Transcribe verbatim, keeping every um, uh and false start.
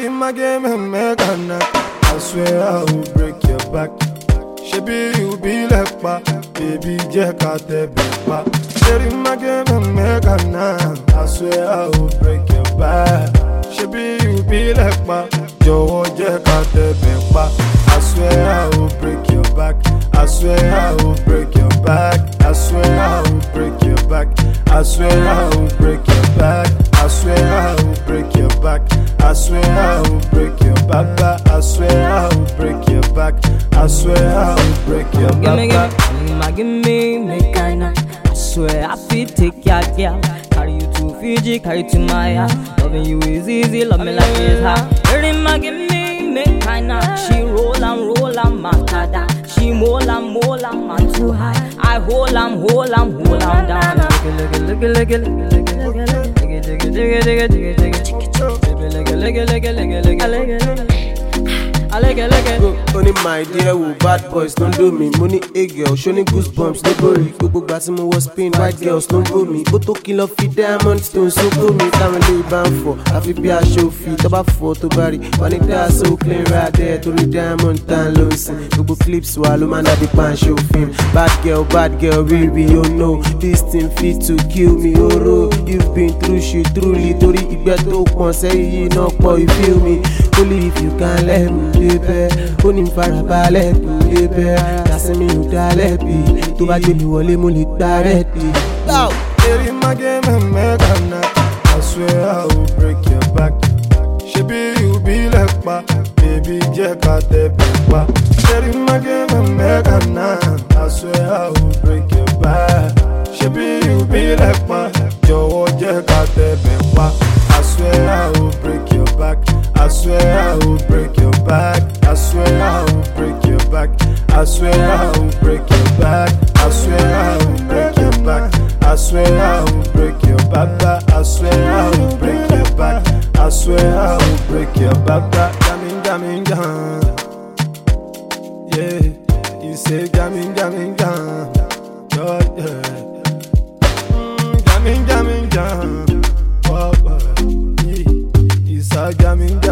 in my game and make a knock. I swear I will break your back. Shebi you be like pa, baby Jack out there pa. In my game and make a knock. I swear I will break your back. Shebi you be like pa, Joe Jack out there pa. I swear I will break your back. I swear I will break your back. I swear I will break your back. I swear I will break your back. I swear I will break your back. I swear I will break your back. I swear I will break your back. I swear I will break your back. Give me, give me, give me, make I know. I swear I feel take your girl. Carry you to Fiji, carry to my house. Loving you is easy, love me like this hard. Give me, give me, make I know. She roll and roll and matada. She mole and mole and man too high. I hold am, hold am, hold am down. Look it, look it, look it, look it, look it, look it, look it, look it, look it, look it, look it, look it, I like it, like it. Only my dear, who bad boys don't do me. Money a girl, showing goosebumps, no worry. Go back to my was spin, white girls don't go me. Go to kill off the diamond stones, so go me. Time and lay bound for. I feel be a show feet, about four to body. When it does so clean right there to the diamond tan losing. Go clip swallow man at the pan show film. Bad girl, bad girl, really, you know. This thing fit to kill me, oh no. You've been through shit, truly. Tori, if you don't want say you know, boy, you feel me. Only if you can let me. Oní farabalẹ̀ tó lé bẹ́ẹ̀ Kásímì ò dálẹ̀ bí tó bá gbé mi wọlé mo lè gbá rẹ̀ dé. In my game and make a knock. I swear I will break your back. Shebi you be like pa, baby Jack out there pa. In my game and make a knock. I swear I will break your back. Shebi you be like pa, Joe Jack out there pa. I swear I will break your back. I swear I will break your back. I swear I will break your back. I swear I will break your back. I swear I will break your back. I swear I will break your back. I swear I will break your back. I swear I will break your back. Jamming, jamming, jam. Yeah, you say jamming, jamming, jam. Yeah, yeah. Mm, jamming, jamming, jam. Oh, oh, yeah. You say jamming.